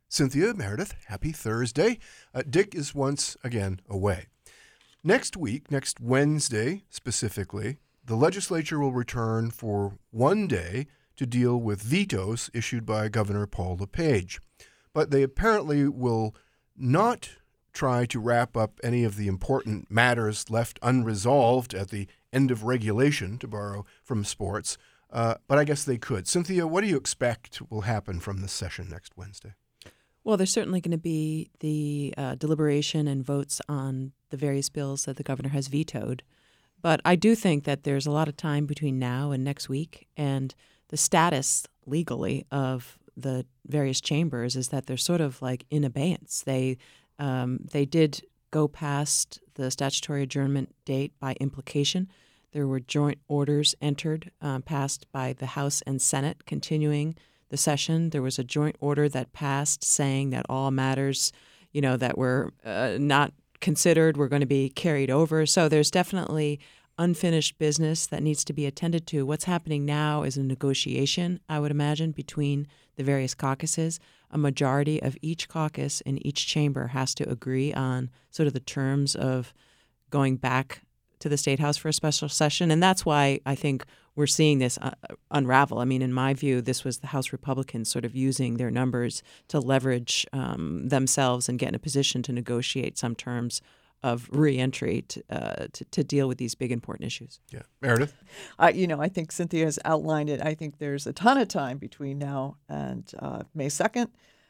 Cynthia, Meredith, happy Thursday. Dick is once again away. Next week, next Wednesday specifically, the legislature will return for one day to deal with vetoes issued by Governor Paul LePage. But they apparently will not try to wrap up any of the important matters left unresolved at the end of regulation, to borrow from sports. But I guess they could. Cynthia, what do you expect will happen from this session next Wednesday? Well, there's certainly going to be the deliberation and votes on the various bills that the governor has vetoed. But I do think that there's a lot of time between now and next week, and the status legally of the various chambers is that they're sort of like in abeyance. They did go past the statutory adjournment date by implication. There were joint orders entered, passed by the House and Senate, continuing the session. There was a joint order that passed saying that all matters, that were not considered were going to be carried over. So there's definitely unfinished business that needs to be attended to. What's happening now is a negotiation, I would imagine, between the various caucuses. A majority of each caucus in each chamber has to agree on sort of the terms of going back to the State House for a special session. And that's why I think we're seeing this unravel. I mean, in my view, this was the House Republicans sort of using their numbers to leverage themselves and get in a position to negotiate some terms of reentry to deal with these big, important issues. Yeah. Meredith? I think Cynthia has outlined it. I think there's a ton of time between now and May 2nd.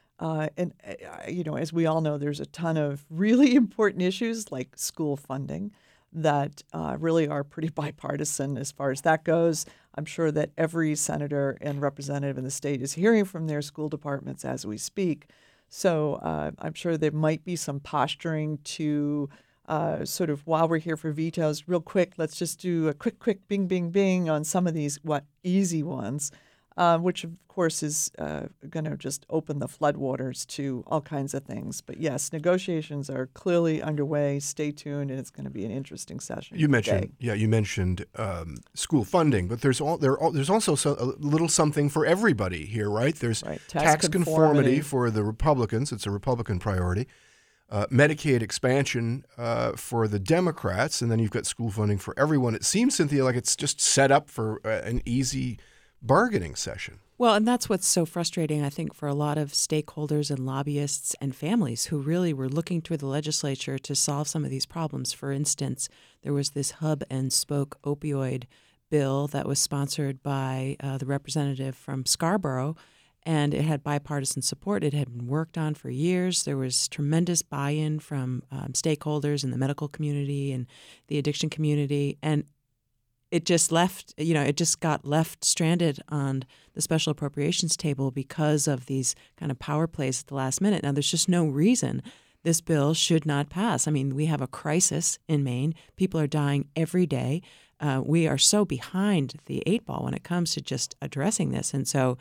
As we all know, there's a ton of really important issues like school funding that really are pretty bipartisan as far as that goes. I'm sure that every senator and representative in the state is hearing from their school departments as we speak. So I'm sure there might be some posturing to sort of, while we're here for vetoes, real quick, let's just do a quick bing, bing, bing on some of these easy ones, which of course is going to just open the floodwaters to all kinds of things. But yes, negotiations are clearly underway. Stay tuned, and it's going to be an interesting session. You mentioned school funding, but there's also a little something for everybody here, right? There's tax conformity for the Republicans. It's a Republican priority. Medicaid expansion for the Democrats, and then you've got school funding for everyone. It seems, Cynthia, like it's just set up for an easy bargaining session. Well, and that's what's so frustrating, I think, for a lot of stakeholders and lobbyists and families who really were looking to the legislature to solve some of these problems. For instance, there was this hub and spoke opioid bill that was sponsored by the representative from Scarborough, and it had bipartisan support. It had been worked on for years. There was tremendous buy-in from stakeholders in the medical community and the addiction community, and it just got left stranded on the special appropriations table because of these kind of power plays at the last minute. Now, there's just no reason this bill should not pass. I mean, we have a crisis in Maine. People are dying every day. We are so behind the eight ball when it comes to just addressing this. And so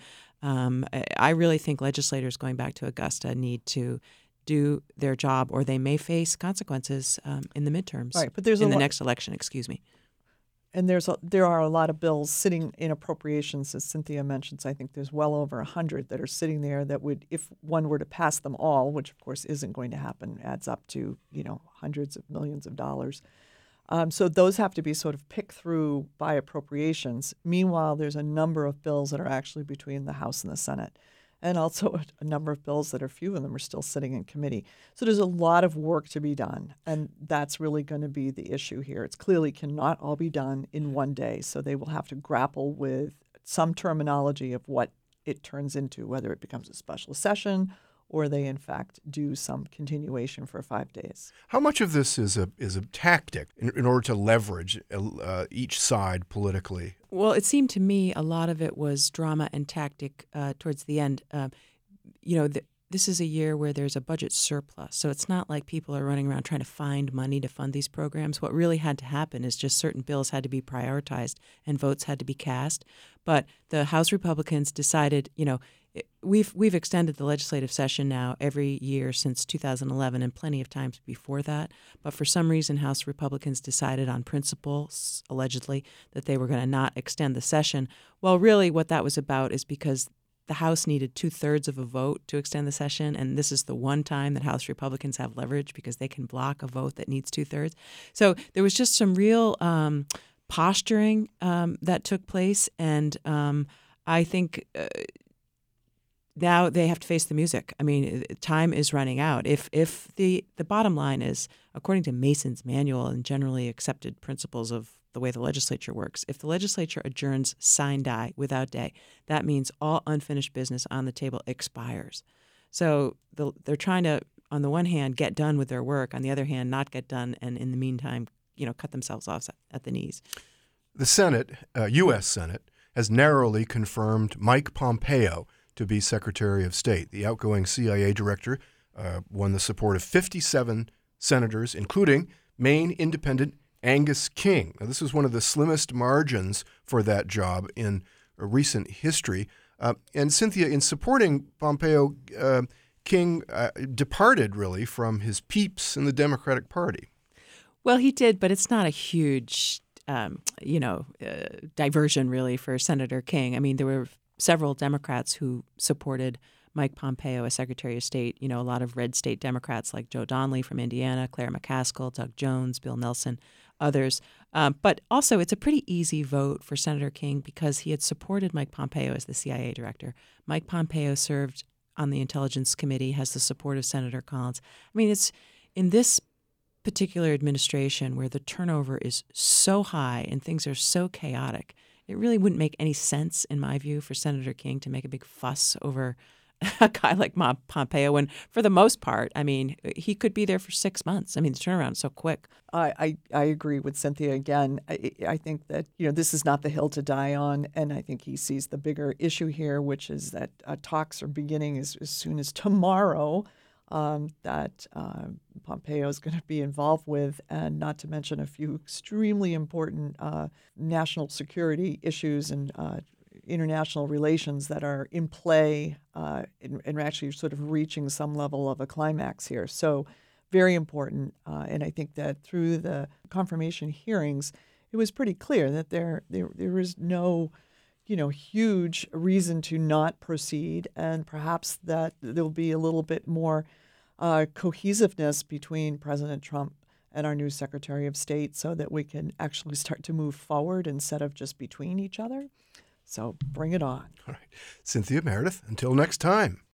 I really think legislators going back to Augusta need to do their job, or they may face consequences in the midterms, right, but there's in the next election, excuse me. And there are a lot of bills sitting in appropriations, as Cynthia mentions. I think there's well over 100 that are sitting there that would, if one were to pass them all, which of course isn't going to happen, adds up to hundreds of millions of dollars. So those have to be sort of picked through by appropriations. Meanwhile, there's a number of bills that are actually between the House and the Senate, and also a number of bills that few of them are still sitting in committee. So there's a lot of work to be done, and that's really going to be the issue here. It clearly cannot all be done in one day, so they will have to grapple with some terminology of what it turns into, whether it becomes a special session or they, in fact, do some continuation for 5 days. How much of this is a tactic in order to leverage each side politically? Well, it seemed to me a lot of it was drama and tactic towards the end. This is a year where there's a budget surplus, so it's not like people are running around trying to find money to fund these programs. What really had to happen is just certain bills had to be prioritized and votes had to be cast. But the House Republicans decided, we've extended the legislative session now every year since 2011 and plenty of times before that. But for some reason, House Republicans decided on principle, allegedly, that they were going to not extend the session. Well, really what that was about is because the House needed 2/3 of a vote to extend the session, and this is the one time that House Republicans have leverage because they can block a vote that needs 2/3. So there was just some real posturing that took place, and I think now they have to face the music. I mean, time is running out. If the bottom line is, according to Mason's manual and generally accepted principles of the way the legislature works, if the legislature adjourns sine die without day, that means all unfinished business on the table expires. So they're trying to, on the one hand, get done with their work, on the other hand, not get done, and in the meantime, cut themselves off at the knees. The Senate, U.S. Senate, has narrowly confirmed Mike Pompeo to be Secretary of State. The outgoing CIA director won the support of 57 senators, including Maine independent Angus King. Now, this was one of the slimmest margins for that job in recent history. And Cynthia, in supporting Pompeo, King departed really from his peeps in the Democratic Party. Well, he did, but it's not a huge, diversion really for Senator King. I mean, there were several Democrats who supported Mike Pompeo as Secretary of State. A lot of red state Democrats like Joe Donnelly from Indiana, Claire McCaskill, Doug Jones, Bill Nelson, others. But also, it's a pretty easy vote for Senator King because he had supported Mike Pompeo as the CIA director. Mike Pompeo served on the Intelligence Committee, has the support of Senator Collins. I mean, it's in this particular administration where the turnover is so high and things are so chaotic, it really wouldn't make any sense, in my view, for Senator King to make a big fuss over a guy like Pompeo when, for the most part, I mean, he could be there for 6 months. I mean, the turnaround is so quick. I agree with Cynthia again. I think that, this is not the hill to die on, and I think he sees the bigger issue here, which is that talks are beginning as soon as tomorrow that Pompeo is going to be involved with, and not to mention a few extremely important national security issues and international relations that are in play and actually sort of reaching some level of a climax here. So very important. And I think that through the confirmation hearings, it was pretty clear that there is no huge reason to not proceed, and perhaps that there'll be a little bit more cohesiveness between President Trump and our new Secretary of State so that we can actually start to move forward instead of just between each other. So bring it on. All right. Cynthia Meredith, until next time.